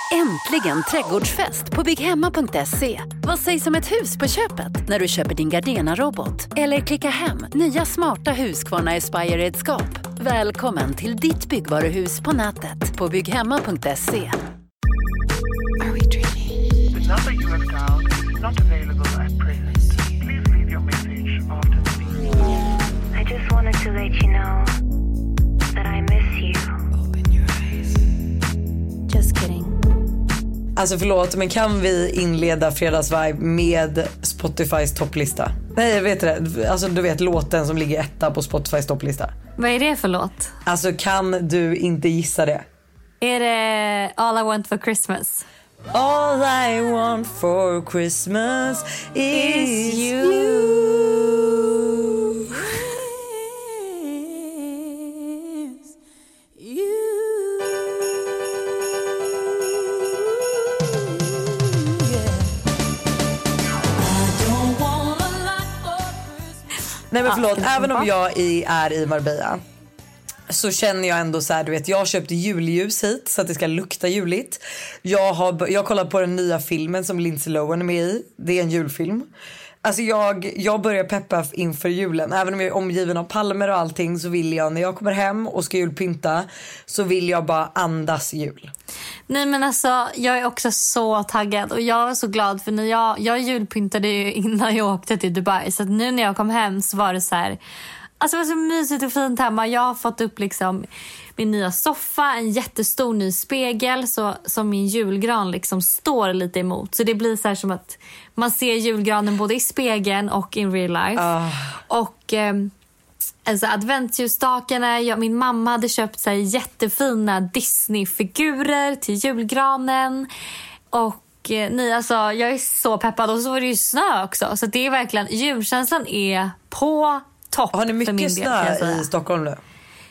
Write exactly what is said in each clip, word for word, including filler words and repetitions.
Äntligen trädgårdsfest på bygghemma punkt se. Vad sägs om ett hus på köpet när du köper din Gardena-robot? Eller klicka hem nya smarta Husqvarna Aspire-redskap. Välkommen till ditt byggvaruhus på nätet på bygghemma punkt se. Are we dreaming? The number you have dialed is not available at present. Please leave your message after the beep. I just wanted to let you know that I miss you. Open your eyes. Just kidding. Alltså förlåt, men kan vi inleda fredagsvibe med Spotifys topplista? Nej, jag vet det. Alltså du vet låten som ligger etta på Spotifys topplista. Vad är det för låt? Alltså kan du inte gissa det? Är det All I Want For Christmas? All I want for Christmas is, is you. you. Nej men förlåt, ah, även om jag i, är i Marbella så känner jag ändå så här, du vet, jag har köpt julljus hit så att det ska lukta juligt. Jag har jag kollar på den nya filmen som Lindsay Lohan är med i. Det är en julfilm. Alltså jag, jag börjar peppa inför julen. Även om jag är omgiven av palmer och allting så vill jag, när jag kommer hem och ska julpynta, så vill jag bara andas jul. Nej men alltså, jag är också så taggad och jag är så glad för när jag, jag julpyntade ju innan jag åkte till Dubai. Så att nu när jag kom hem så var det så här, alltså det var så mysigt och fint hemma. Jag har fått upp liksom min nya soffa, en jättestor ny spegel så, som min julgran liksom står lite emot. Så det blir så här som att man ser julgranen både i spegeln och in real life. Uh. Och eh, alltså adventsljusstakarna, jag, min mamma hade köpt så här jättefina Disney-figurer till julgranen. Och eh, nej, alltså jag är så peppad. Och så var det ju snö också. Så det är verkligen, julkänslan är på topp. Har ni mycket snö i Stockholm nu?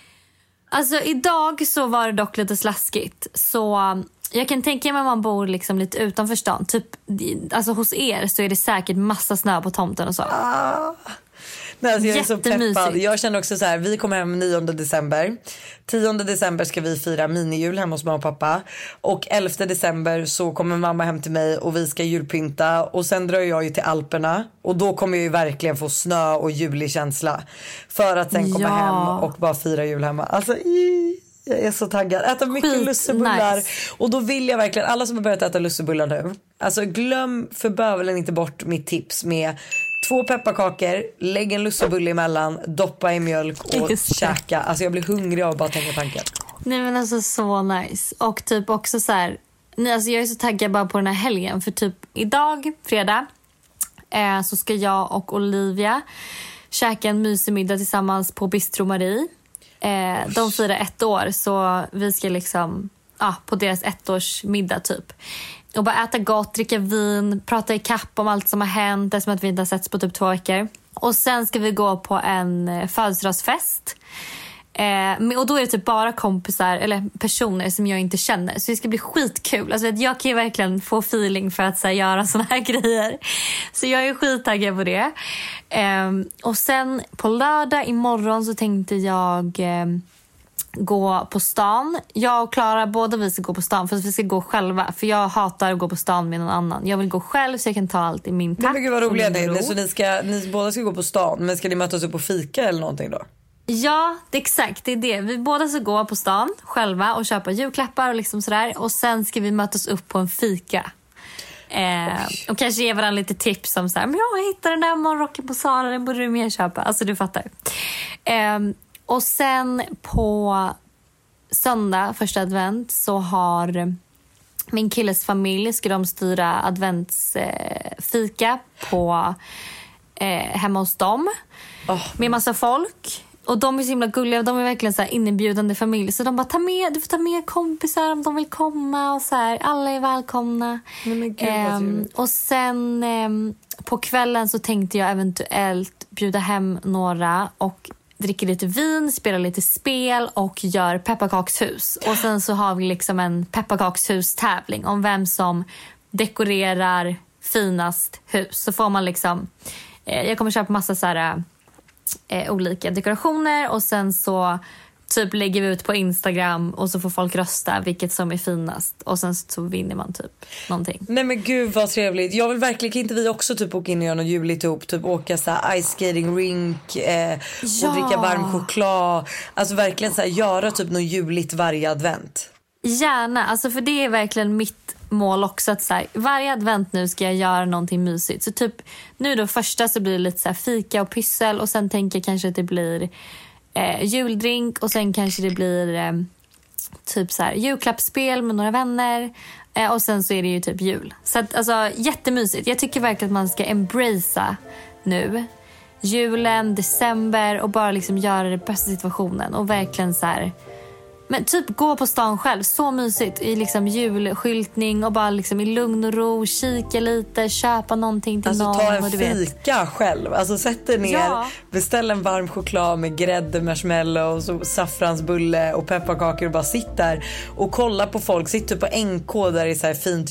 Alltså idag så var det dock lite slaskigt. Så jag kan tänka mig att man bor liksom lite utanför stan. Typ, alltså hos er så är det säkert massa snö på tomten och så. Ah. Nej, alltså jag är så peppad. Jag känner också så här, vi kommer hem nionde december. tionde december ska vi fira minijul hemma hos mamma och pappa. Och elfte december så kommer mamma hem till mig och vi ska julpynta. Och sen drar jag ju till Alperna. Och då kommer jag ju verkligen få snö och julig känsla. För att sen komma ja. hem och bara fira jul hemma. Alltså i... Jag är så taggad. Äta mycket Skit lussebullar. nice. Och då vill jag verkligen, alla som har börjat äta lussebullar nu, alltså glöm för bövelen inte bort mitt tips med två pepparkakor, lägg en lussebulle emellan, doppa i mjölk och käka. Alltså jag blir hungrig av bara tänka tanken. Nej men alltså så nice. Och typ också så här, nej, alltså jag är så taggad bara på den här helgen. För typ idag, fredag, eh, så ska jag och Olivia käka en mysig middag tillsammans på Bistro Marie. Eh, de firar ett år så vi ska liksom ah, på deras ettårsmiddag typ. Och bara äta gott, dricka vin, prata i kapp om allt som har hänt. Det är som att vi inte har setts på typ två veckor. Och sen ska vi gå på en födelsedagsfest. Eh, och då är det typ bara kompisar eller personer som jag inte känner. Så det ska bli skitkul. Alltså, jag kan ju verkligen få feeling för att så här, göra såna här grejer. Så jag är skittaggad på det. Eh, och sen på lördag imorgon så tänkte jag... Eh, gå på stan. Jag och Klara, båda vi ska gå på stan för att vi ska gå själva. För jag hatar att gå på stan med någon annan. Jag vill gå själv så jag kan ta allt i min takt. Men gud vad roliga det är. Så ni, ska, ni båda ska gå på stan, men ska ni mötas upp på fika eller någonting då? Ja, det är exakt. Det är det. Vi båda ska gå på stan själva och köpa julklappar och liksom sådär. Och sen ska vi mötas upp på en fika. Eh, och kanske ge varandra lite tips om så här, men jag hittade den där morgonrocken på Zara, den borde du mer köpa. Alltså du fattar. Eh, Och sen på söndag, första advent, så har min killes familj ska de styra adventsfika eh, på eh, hemma hos dem. Oh. Med massa folk. Och de är så himla gulliga. De är verkligen så här inbjudande familj. Så de bara, ta med, du får ta med kompisar om de vill komma. Och så här, alla är välkomna. Men Gud, um, och sen um, på kvällen så tänkte jag eventuellt bjuda hem några och dricker lite vin, spelar lite spel och gör pepparkakshus. Och sen så har vi liksom en pepparkakshus-tävling om vem som dekorerar finast hus. Så får man liksom... Eh, jag kommer köpa massa så här, eh, olika dekorationer och sen så typ lägger vi ut på Instagram och så får folk rösta vilket som är finast. Och sen så vinner man typ någonting. Nej men gud vad trevligt. Jag vill verkligen, kan inte vi också typ åka in och göra något juligt ihop? Typ åka så här ice skating rink eh, Ja. och dricka varm choklad. Alltså verkligen så här, göra typ något juligt varje advent. Gärna, alltså för det är verkligen mitt mål också. Att så här, varje advent nu ska jag göra någonting mysigt. Så typ nu då första så blir det lite så här fika och pyssel. Och sen tänker jag kanske att det blir eh, juldrink. Och sen kanske det blir eh, typ så här julklappsspel med några vänner. Eh, och sen så är det ju typ jul. Så att, alltså jättemysigt. Jag tycker verkligen att man ska embracea nu julen, december och bara liksom göra det bästa situationen. Och verkligen så här, men typ gå på stan själv, så mysigt i liksom julskyltning och bara liksom i lugn och ro, kika lite, köpa någonting till alltså, någon. ta en och du vet. fika själv. Alltså sätt dig ner, Ja. beställ en varm choklad med grädde, marshmallows och saffransbulle och pepparkakor och bara sitt där och kolla på folk. Sitt typ på N K där det är så här fint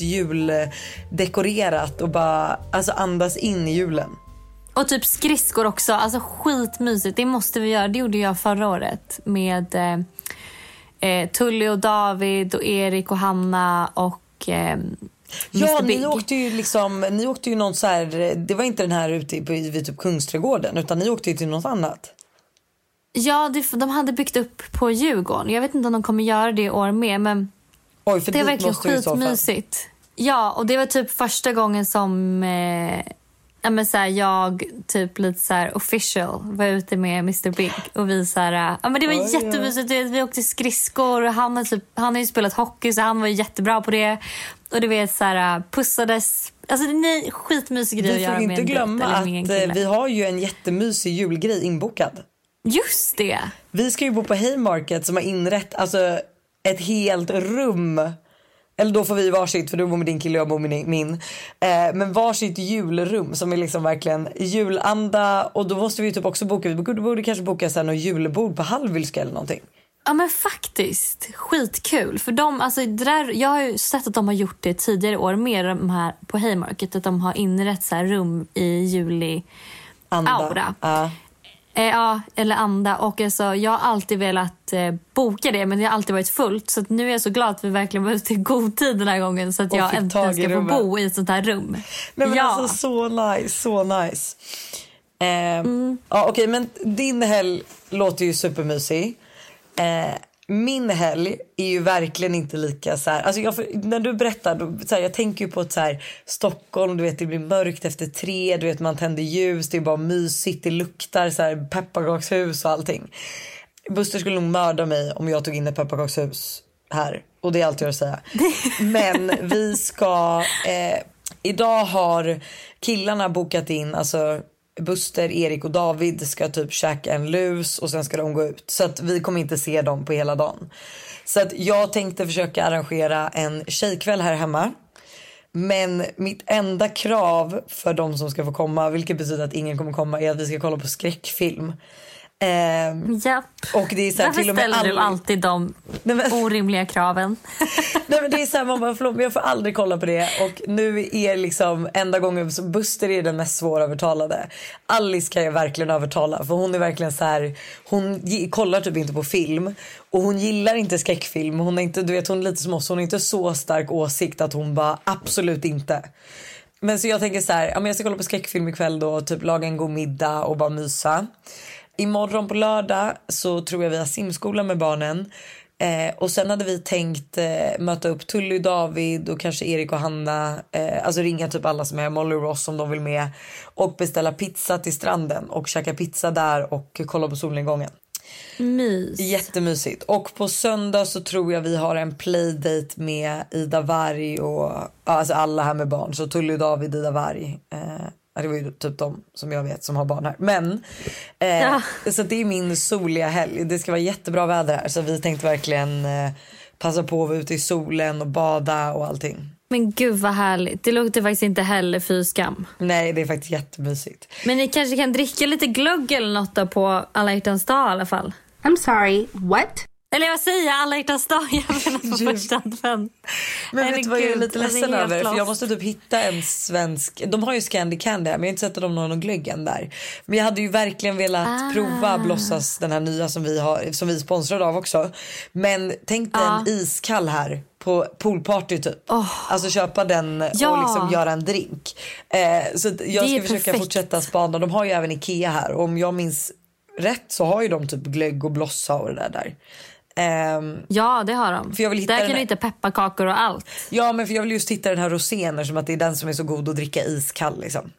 juldekorerat och bara alltså andas in i julen. Och typ skridskor också, alltså skitmysigt. Det måste vi göra, det gjorde jag förra året med eh, eh, Tully och David och Erik och Hanna och eh, Ja, Big. ni åkte ju liksom, ni åkte ju någon så här, det var inte den här ute på vid typ Kungsträdgården utan ni åkte ju till något annat. Ja, det, de hade byggt upp på Djurgården. Jag vet inte om de kommer göra det i år med, men Oj, för det är dit verkligen måste du i så fall. skitmysigt. Ja, och det var typ första gången som eh, ja, men så här, jag typ lite så här official var ute med mister Big och vi så här, ja men det var Oj, jättemysigt. Ja. Vi åkte skridskor och han har typ han har ju spelat hockey så han var ju jättebra på det. Och du vet så här pussades. Alltså det är skitmysig grej att Vi göra får med inte en glömma dejt eller med en att kille. vi har ju en jättemysig julgrej inbokad. Just det. Vi ska ju bo på Haymarket som har inrett alltså ett helt rum. Eller då får vi varsitt, för du bor med din kille och jag bor med min. Eh, men varsitt julrum som är liksom verkligen julanda. Och då måste vi typ också boka, vi borde kanske boka så här något julbord på Hallwylska eller någonting. Ja men faktiskt, skitkul. För de, alltså, det där, jag har ju sett att de har gjort det tidigare år med de här på Haymarket. Att de har inrett så här rum i juli Anda. aura. Ja. Eh, ja, eller anda. Och alltså, jag har alltid velat eh, boka det, men det har alltid varit fullt. Så att nu är jag så glad att vi verkligen var ute i god tid den här gången. Så att Och jag fick äntligen tag i ska få rummet. bo i ett sånt här rum. Nej, men ja. alltså så nice, så nice. Eh, mm. Ja okej, men din helg låter ju supermysig. Eh, min helg är ju verkligen inte lika så här. Alltså jag, när du berättar då, så här, jag tänker ju på ett så här Stockholm, du vet det blir mörkt efter tre, du vet man tänder ljus, det är bara mysigt, det luktar så här pepparkakshus och allting. Buster skulle nog mörda mig om jag tog in ett pepparkakshus här, och det är allt jag har att säga. Men vi ska eh, idag har killarna bokat in, alltså Buster, Erik och David ska typ käka en lus och sen ska de gå ut. Så att vi kommer inte se dem på hela dagen. Så att jag tänkte försöka arrangera en tjejkväll här hemma. Men mitt enda krav för de som ska få komma, vilket betyder att ingen kommer komma, är att vi ska kolla på skräckfilm. Ehm, Japp. och det är så här, Varför till och med ställer all... du alltid de Nej, men... orimliga kraven? Nej men det är så här, man bara, förlåt, men jag får aldrig kolla på det. Och nu är liksom enda gången så Buster är den mest svårövertalade. Alice kan jag verkligen övertala, för hon är verkligen så här, hon g- kollar typ inte på film och hon gillar inte skräckfilm. Hon är inte, du vet, hon är lite som oss, hon är inte så stark åsikt att hon bara absolut inte. Men så jag tänker så här, ja men jag ska kolla på skräckfilm ikväll då, typ laga en god middag och bara mysa. Imorgon på lördag så tror jag vi har simskola med barnen. Eh, och sen hade vi tänkt eh, möta upp Tully, David och kanske Erik och Hanna. Eh, alltså ringa typ alla som är Molly och Ross om de vill med. Och beställa pizza till stranden och käka pizza där och kolla på solnedgången. Mys. Jättemysigt. Och på söndag så tror jag vi har en playdate med Ida Varg och alltså alla här med barn. Så Tully, David, Ida Varg. Eh, det var ju typ de som jag vet som har barn här. Men eh, Ja. så det är min soliga helg. Det ska vara jättebra väder här. Så vi tänkte verkligen eh, passa på att vara ute i solen och bada och allting. Men gud vad härligt. Det låter faktiskt inte heller fy skam. Nej, det är faktiskt jättemysigt. Men ni kanske kan dricka lite glögg eller något då på alla hjärtans dag i alla fall. I'm sorry, what? Eller vad säger jag? Alla hjärtans dag. Jag menar på första advent. Men vet du vad jag är lite Alltså, ledsen det är helt över? För lost. jag måste typ hitta en svensk... De har ju Scandi Candy här, men jag har inte sett att de har någon glöggen där. Men jag hade ju verkligen velat Ah. prova Blossas, den här nya som vi har, som vi är sponsrade av också. Men tänk dig Ja. en iskall här på poolparty typ. Oh. Alltså köpa den Ja. och liksom göra en drink. Eh, så att jag Det är ska försöka perfekt. fortsätta spana. De har ju även Ikea här. Och om jag minns rätt så har ju de typ glögg och blossa och det där där. Ehm, Ja, det har de. För jag vill hitta Där den kan du här- hitta pepparkakor och allt. Ja, men för jag vill just hitta den här rosén som att det är den som är så god att dricka iskall liksom.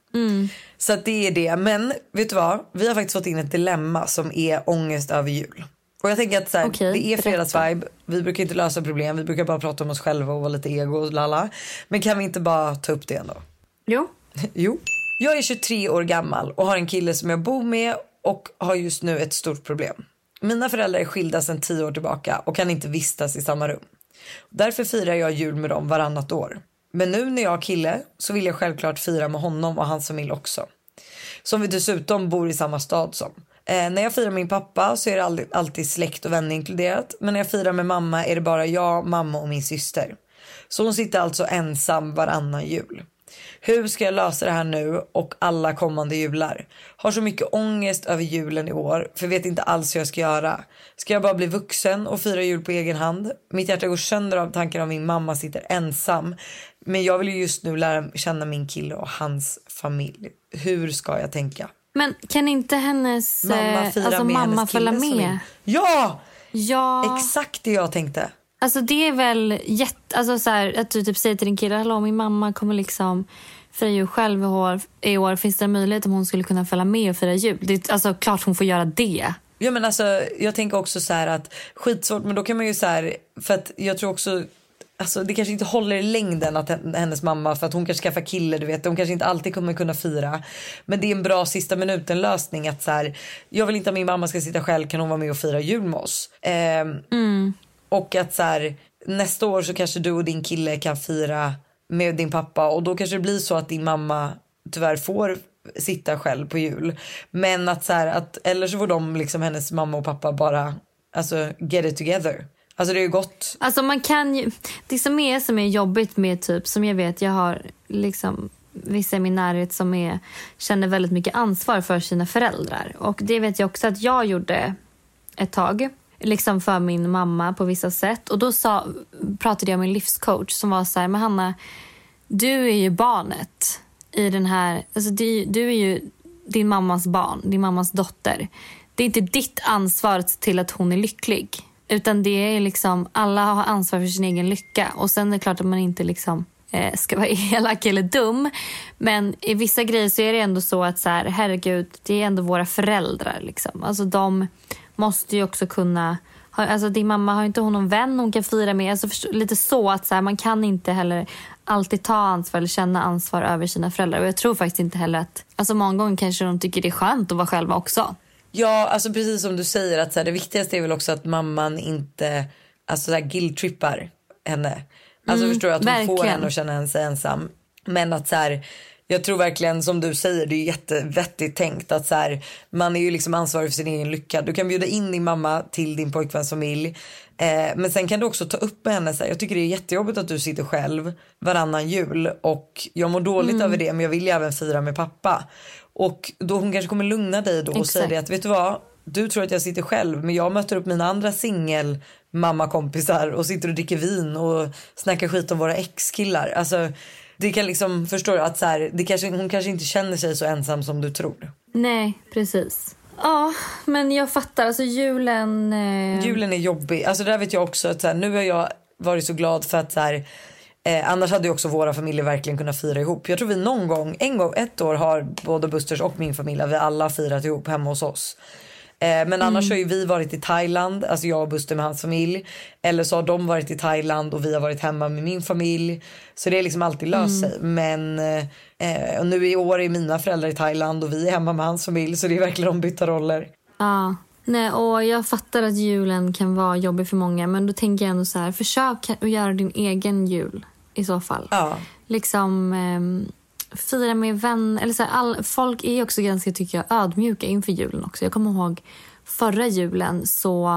Så att det är det. Men vet du vad? Vi har faktiskt fått in ett dilemma som är ångest över jul. Och jag tänker att så här, Okej, det är berätta. fredagsvibe. Vi brukar inte lösa problem. Vi brukar bara prata om oss själva och vara lite ego och lalla. Men kan vi inte bara ta upp det ändå? Jo. Jo. Jag är tjugotre år gammal och har en kille som jag bor med och har just nu ett stort problem. Mina föräldrar är skilda sedan tio år tillbaka och kan inte vistas i samma rum. Därför firar jag jul med dem varannat år. Men nu när jag har kille så vill jag självklart fira med honom och hans familj också. Som vi dessutom bor i samma stad som. Eh, när jag firar med min pappa så är det alltid, alltid släkt och vänner inkluderat. Men när jag firar med mamma är det bara jag, mamma och min syster. Så hon sitter alltså ensam varannan jul. Hur ska jag lösa det här nu och alla kommande jular? Har så mycket ångest över julen i år för vet inte alls hur jag ska göra. Ska jag bara bli vuxen och fira jul på egen hand? Mitt hjärta går sönder av tanken om min mamma sitter ensam. Men jag vill ju just nu lära känna min kille och hans familj. Hur ska jag tänka? Men kan inte hennes Mamma eh, fira alltså med mamma hennes följa killes familj. med? Ja! Ja. Exakt det jag tänkte. Alltså det är väl jätte, alltså så här, att du typ säger till din kille, hallå min mamma kommer liksom fira jul själv i år, i år. Finns det en möjlighet om hon skulle kunna följa med och fira jul? Det är alltså klart hon får göra det. Ja, men alltså jag tänker också så här att skitsvårt, men då kan man ju så här, för att jag tror också alltså det kanske inte håller i längden att hennes mamma, för att hon kanske skaffar kille, du vet, de kanske inte alltid kommer kunna fira. Men det är en bra sista minuten lösning att så här, jag vill inte att min mamma ska sitta själv, kan hon vara med och fira jul med oss? Ehm, Mm. Och att så här, nästa år så kanske du och din kille kan fira med din pappa och då kanske det blir så att din mamma tyvärr får sitta själv på jul. Men att så här, att eller så får de liksom hennes mamma och pappa bara alltså get it together. Alltså det är ju gott. Alltså man kan ju, det som är som är jobbigt med typ, som jag vet, jag har liksom vissa i min närhet som är, känner väldigt mycket ansvar för sina föräldrar. Och det vet jag också att jag gjorde ett tag. Liksom för min mamma på vissa sätt. Och då sa, pratade jag med en livscoach som var så här, men Hanna, du är ju barnet i den här, alltså du, du är ju din mammas barn, din mammas dotter. Det är inte ditt ansvar till att hon är lycklig. Utan det är liksom, alla har ansvar för sin egen lycka. Och sen är det klart att man inte liksom eh, ska vara elak eller dum. Men i vissa grejer så är det ändå så att så här, herregud, det är ändå våra föräldrar liksom. Alltså de måste ju också kunna, alltså din mamma har inte hon någon vän hon kan fira med, alltså förstå, lite så att så här, man kan inte heller alltid ta ansvar eller känna ansvar över sina föräldrar. Och jag tror faktiskt inte heller att, alltså många gånger kanske de tycker det är skönt att vara själva också. Ja, alltså precis som du säger att så här, det viktigaste är väl också att mamman inte alltså så här guilt-trippar henne. Alltså Mm, förstår jag att hon verkligen. får henne att känna sig ensam. Men att så här, jag tror verkligen som du säger, det är jättevettigt tänkt att så här, man är ju liksom ansvarig för sin egen lycka. Du kan bjuda in din mamma till din pojkväns familj. Eh, men sen kan du också ta upp med henne så här, jag tycker det är jättejobbigt att du sitter själv varannan jul och jag mår dåligt Mm. över det, men jag vill ju även fira med pappa. Och då hon kanske kommer lugna dig då och Exakt. säger det att vet du vad, du tror att jag sitter själv, men jag möter upp mina andra singel mammakompisar och sitter och dricker vin och snackar skit om våra ex-killar. Alltså det kan liksom, förstår du att så här, det kanske, hon kanske inte känner sig så ensam som du tror. Nej, precis. Ja, men jag fattar, alltså julen eh... Julen är jobbig, alltså där vet jag också att så här, nu har jag varit så glad för att så här, eh, annars hade ju också våra familjer verkligen kunnat fira ihop. Jag tror vi någon gång, en gång, ett år har både Busters och min familj, vi alla firat ihop hemma hos oss. Eh, men annars Mm. har ju vi varit i Thailand, alltså jag och Buster med hans familj. Eller så har de varit i Thailand och vi har varit hemma med min familj. Så det är liksom alltid löst sig. Men eh, och nu i år är mina föräldrar i Thailand och vi är hemma med hans familj. Så det är verkligen ombytta roller. Ja, nej, och jag fattar att julen kan vara jobbig för många, men då tänker jag ändå så här, försök att göra din egen jul i så fall. Ja. Liksom eh, fira med vänner, eller så här, all, folk är också ganska, tycker jag, ödmjuka inför julen också. Jag kommer ihåg förra julen så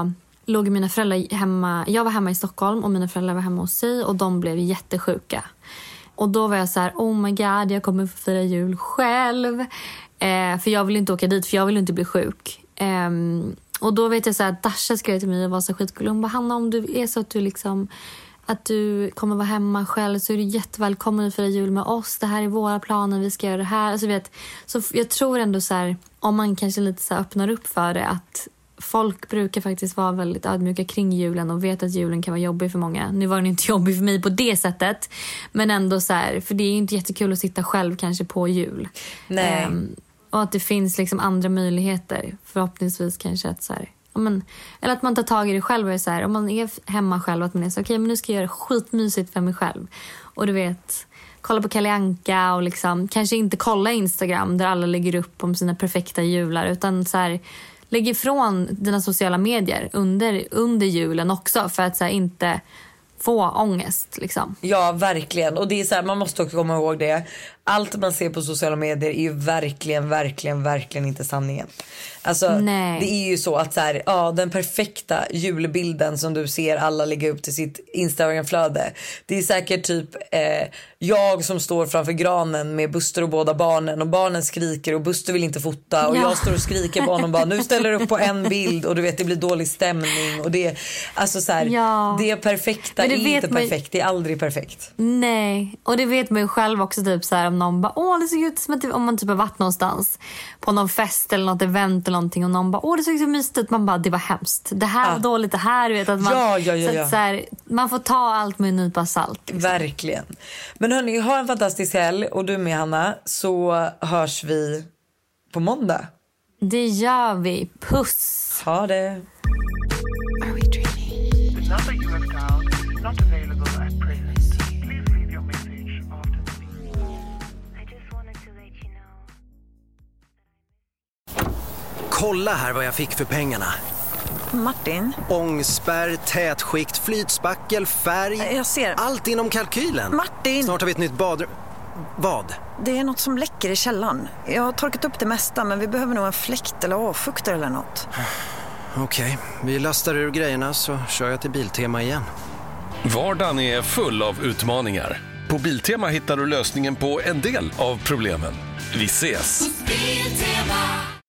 låg mina föräldrar hemma. Jag var hemma i Stockholm och mina föräldrar var hemma hos sig. Och de blev jättesjuka. Och då var jag så här, oh my god, jag kommer få fira jul själv. Eh, för jag vill inte åka dit, för jag vill inte bli sjuk. Eh, och då vet jag så här, Dasha skrev till mig och var så skitgullig. Hon bara, Hanna, om du är så att du liksom... att du kommer vara hemma själv, så är du jättevälkommen att fira jul med oss. Det här är våra planer, vi ska göra det här. Alltså, vet, så jag tror ändå så här, om man kanske lite så här öppnar upp för det, att folk brukar faktiskt vara väldigt ödmjuka kring julen och vet att julen kan vara jobbig för många. Nu var den inte jobbig för mig på det sättet, men ändå så här, för det är inte jättekul att sitta själv kanske på jul. Nej. Um, och att det finns liksom andra möjligheter, förhoppningsvis kanske att så här, men, eller att man tar tag i det själv och är så här, om man är hemma själv, att man är så, okej, okay, men nu ska jag göra skitmysigt för mig själv. Och du vet, kolla på Kalle Anka och liksom, kanske inte kolla Instagram där alla lägger upp om sina perfekta jular, utan så här, lägg ifrån dina sociala medier under, under julen också, för att så här, inte få ångest liksom. Ja, verkligen. Och det är så här, man måste också komma ihåg det. Allt man ser på sociala medier är ju verkligen, verkligen, verkligen inte sanningen. Alltså, Nej. det är ju så att så här, ja, den perfekta julbilden som du ser alla lägga upp till sitt Instagram-flöde. Det är säkert typ eh, jag som står framför granen med Buster och båda barnen, och barnen skriker och Buster vill inte fota och Ja. jag står och skriker på honom bara, nu ställer du upp på en bild, och du vet, det blir dålig stämning och det, alltså så här, Ja. det perfekta Men det är vet inte man- perfekt, det är aldrig perfekt. Nej, och det vet man ju själv också, typ så här, om någon bara, åh, det ser ut som att det, om man typ har varit någonstans på någon fest eller något event eller någonting, och någon bara, åh, det såg så mysigt ut, man bara, det var hemskt, det här var Ja. dåligt, det här, du vet, att man, Ja, ja, ja, så ja. att, så här, man får ta allt med en nypa salt liksom. Verkligen. Men hörni, ha en fantastisk helg, och du med, Hanna, så hörs vi på måndag. Det gör vi, puss. Ha det. Are we dreaming? The number you have dialed is not available at present. Please leave your message after the beep. I just wanted to let you know. Kolla här vad jag fick för pengarna. Martin, Ångspärr, tätskikt, flytspackel, färg. jag ser. Allt inom kalkylen. Martin! Snart har vi ett nytt badrum. Vad? Det är något som läcker i källaren. Jag har torkat upp det mesta, men vi behöver nog en fläkt eller avfuktare eller något. Okej, vi lastar ur grejerna så kör jag till Biltema igen. Vardagen är full av utmaningar. På Biltema hittar du lösningen på en del av problemen. Vi ses! Biltema.